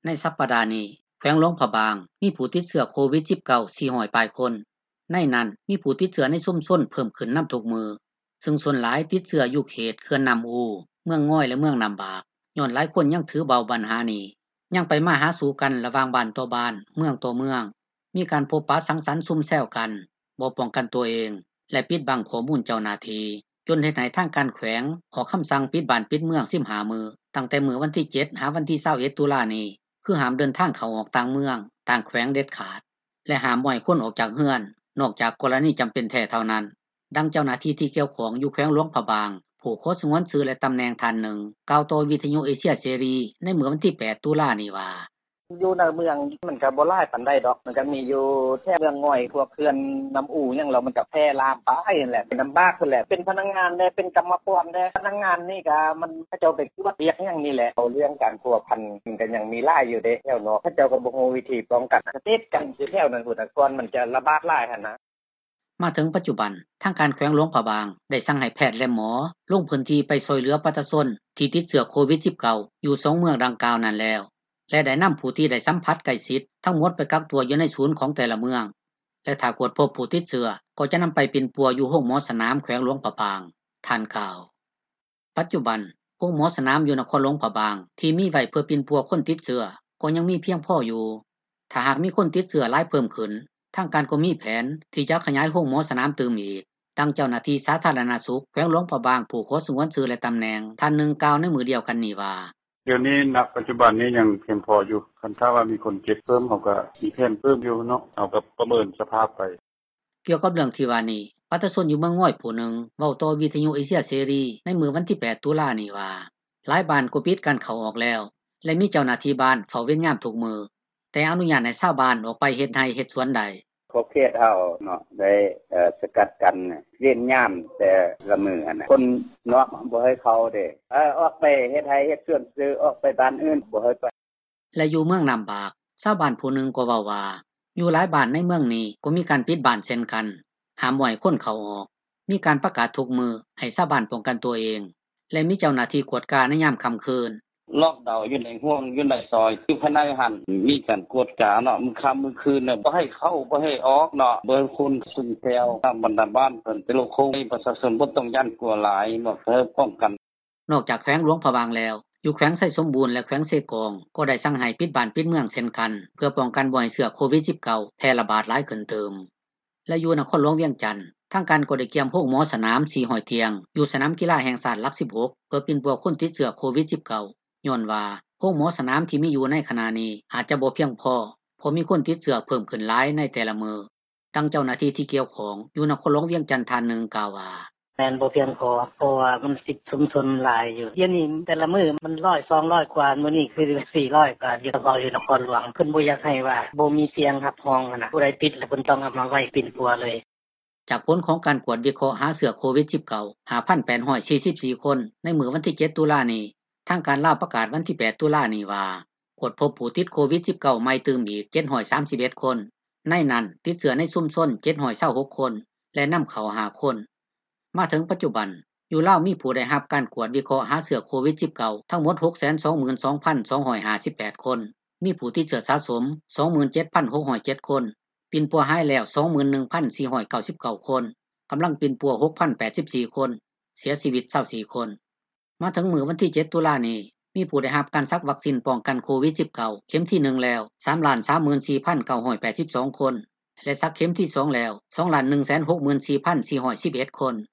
ในสัปดาห์นี้แขวงหลวงพระบางมีผู้ติดเชื้อโควิด -19 400ปลายคน ในนั้นมีผู้ติดเชื้อในชุมชนเพิ่มขึ้นนำทุกมือ ซึ่งส่วนหลายติดเชื้ออยู่เขตเขื่อนน้ำอูเมืองง่อยและเมืองน้ำบากย้อนหลายคนยังถือเบาปัญหานี้ยังไปมาหาสู่กันระหว่างบ้านต่อบ้านเมืองต่อเมือง มีการพบปะสังสรรค์ซุ่มแซวกันบ่ป้องกันตัวเองและปิดบังข้อมูลเจ้าหน้าที่จนเฮ็ดให้ทางการแขวงออกคำสั่งปิดบ้านปิดเมือง15มื้อตั้งแต่มื้อวันที่7หาวันที่21ตุลานี้คือห้ามเดินทางเข้าออกต่างเมืองต่างแขวงเด็ดขาดและห้ามบ่ให้คนออกจากเรือนนอกจากกรณีจำเป็นแท้เท่านั้นดังเจ้าหน้าที่ที่เกี่ยวข้องอยู่แขวงหลวงพระบางผู้ขอสงวนชื่อและตำแหน่งท่านหนึ่งกล่าวต่อวิทยุเอเชียเสรีในมื้อวันที่8ตุลานี้ว่าอยู่ในเมืองมันก็บ่หลายปานใดดอกมันก็มีอยู่แค่เมืองง่อยพวกเขื่อนน้ำอู่หยังแล้วมันก็แพร่ลามไปนั่นแหละเป็นลำบากพุ่นแหละเป็นพนักงานได้เป็นกรรมกรได้พนักงานนี่ก็มันเขาเจ้าไปคือว่าเปียกหยังนี่แหละเอาเรื่องการพัวพันมันก็ยังมีหลายอยู่เด้แถวเนาะเขาเจ้าก็บ่ฮู้วิธีป้องกันติดกันอยู่แถวนั้นพุ่นน่ะก่อนมันจะระบาดหลายหั่นนะมาถึงปัจจุบันทางการแขวงหลวงพระบางได้สั่งให้แพทย์และหมอลงพื้นที่ไปช่วยเหลือประชาชนที่ติดเชื้อโควิด -19 อยู่2เมืองดังกล่าวนั้นแล้วและได้นำผู้ที่ได้สัมผัสใกล้ชิดทั้งหมดไปกักตัวอยู่ในศูนย์ของแต่ละเมืองและถ้าตรวจพบผู้ติดเชื้อก็จะนำไปเป็นปัวอยู่โรงหมอสนามแขวงหลวงพระบางท่านกล่าวปัจจุบันโรงหมอสนามอยู่นครหลวงพระบางที่มีไว้เพื่อเป็นปัวคนติดเชื้อก็ยังมีเพียงพออยู่ถ้าหากมีคนติดเชื้อหลายเพิ่มขึ้นทางการก็มีแผนที่จะขยายโรงหมอสนามเติมอีกดังเจ้าหน้าที่สาธารณสุขแขวงหลวงพระบางผู้ขอสงวนชื่อและตำแหน่งท่านหนึ่งกล่าวในมือเดียวกันนี้ว่าเดี๋ยวนี้ณปัจจุบันนี้ยังเพียงพออยู่คันถ้าว่ามีคนเจ็บเพิ่มเขาก็มีแผนเพิ่มอยู่เนาะเอาก็ประเมินสภาพไปเกี่ยวกับเรื่องที่ว่านี้ประชาชนอยู่เมืองง่อยผู้หนึ่งเว้าต่อวิทยุเอเชียเสรีในมื้อวันที่8ตุลานี้ว่าหลายบ้านก็ปิดการเข้าออกแล้วและมีเจ้าหน้าที่บ้านเฝ้าเวรยามทุกมื้อแต่อนุญาตให้ชาวบ้านออกไปเฮ็ดไร่เฮ็ดสวนได้ขอบเขตเฮาเนาะได้สกัดกันเว้นยามแต่ละมื้อน่ะคนนอกบ่ให้เข้าเด้ออกไปเฮ็ดไร่เฮ็ดสวนซื้อออกไปบ้านอื่นบ่ให้ไปและอยู่เมืองน้ำบากชาวบ้านผู้หนึ่งก็เว้าว่าอยู่หลายบ้านในเมืองนี้ก็มีการปิดบ้านเช่นกันห้ามบ่ให้คนเข้าออกมีการประกาศทุกมื้อให้ชาวบ้านป้องกันตัวเองและมีเจ้าหน้าที่กวดกาในยามค่ำคืนล็อกดาวน์อยู่ในห้วงอยู่ในซอยอยู่ภายในหันมีการกวดกาเนาะมื้อค่ำมื้อคืนน่ะบ่ให้เข้าบ่ให้ออกเนาะเบิ่งคนสุนแถวตามบรรดาบ้านเพิ่นเป็นโลโคประชาชนบ่ต้องย้านกลัวหลายเนาะเพื่อป้องกันนอกจากแขวงหลวงพระบางแล้วอยู่แขวงไชสมบูรณ์และแขวงเซกองก็ได้สั่งให้ปิดบ้านปิดเมืองเช่นกันเพื่อป้องกันบ่ให้เชื้อโควิด -19 แพร่ระบาดหลายขึ้นเติมและอยู่นครหลวงเวียงจันทน์ทางการก็ได้เตรียมโรงหมอสนาม400เตียงอยู่สนามกีฬาแห่งชาติหลัก16เพื่อเป็นพวกคนติดเชื้อโควิด -19 ย้อนว่าโรงหมอสนามที่มีอยู่ในขณะนี้อาจจะบ่เพียงพอเพราะมีคนติดเชื้อเพิ่มขึ้นหลายในแต่ละมื้อดังเจ้าหน้าที่ที่เกี่ยวข้องอยู่นครหลวงเวียงจันทน์ท่านหนึ่งกล่าวว่าแม่นบ่เพียงพอเพราะว่ามันสิชุมชนหลายอยู่เดี๋ยวนี้แต่ละมื้อมัน100 200กว่ามื้อนี้คือ400กว่าอยู่เฉพาะอยู่นครหลวงเพิ่นบ่อยากให้ว่าบ่มีเตียงรับรองน่ะผู้ใดติดแล้วเพิ่นต้องเอามาไว้เป็นปัวเลยจากผลของการกวดวิเคราะห์หาเชื้อโควิด -19 5,844 คนในมื้อวันที่7ตุลานี้ทางการลาวประกาศวันที่8ตุลานี้ว่าตรวจพบผู้ติดโควิด -19 ใหม่เติมอีก731คนในนั้นติดเชื้อในชุมชน726คนและนำเข้า5คนมาถึงปัจจุบันอยู่ลาวมีผู้ได้รับการกวดวิเคราะห์หาเชื้อโควิด -19 ทั้งหมด 622,258 คนมีผู้ติดเชื้อสะสม 27,607 คนปิ่นปัวหายแล้ว 21,499 คนกำลังปิ่นปัว 6,084 คนเสียชีวิต24คนมาถึงมื้อวันที่7ตุลานี้มีผู้ได้รับการซักวัคซีนป้องกันโควิด -19 เข็มที่1แล้ว 334,982 คนและซักเข็มที่2แล้ว 2,164,411 คน